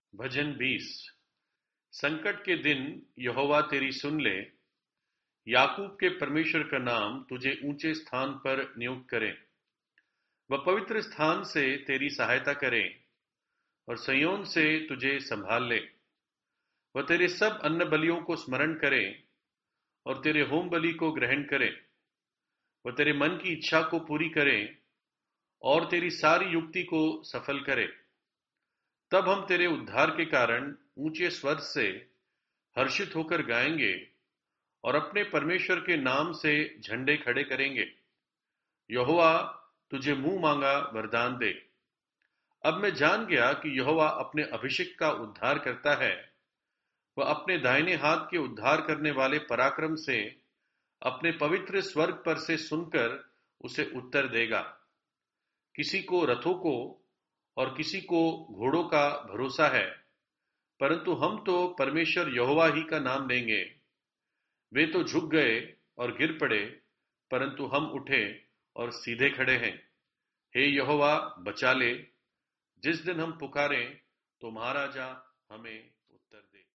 भजन 20। संकट के दिन यहोवा तेरी सुन ले। याकूब के परमेश्वर का नाम तुझे ऊंचे स्थान पर नियुक्त करे। वह पवित्र स्थान से तेरी सहायता करे और सिय्योन से तुझे संभाल ले। वह तेरे सब अन्न बलियों को स्मरण करे और तेरे होम बलि को ग्रहण करे। वह तेरे मन की इच्छा को पूरी करे और तेरी सारी युक्ति को सफल करे। तब हम तेरे उद्धार के कारण ऊंचे स्वर से हर्षित होकर गाएंगे और अपने परमेश्वर के नाम से झंडे खड़े करेंगे। यहोवा तुझे मुंह मांगा वरदान दे। अब मैं जान गया कि यहोवा अपने अभिषिक्त का उद्धार करता है। वह अपने दाहिने हाथ के उद्धार करने वाले पराक्रम से अपने पवित्र स्वर्ग पर से सुनकर उसे उत्तर देगा। किसी को रथों को और किसी को घोड़ों का भरोसा है, परंतु हम तो परमेश्वर यहोवा ही का नाम लेंगे। वे तो झुक गए और गिर पड़े, परंतु हम उठे और सीधे खड़े हैं। हे यहोवा, बचा ले। जिस दिन हम पुकारें तो महाराजा हमें उत्तर दे।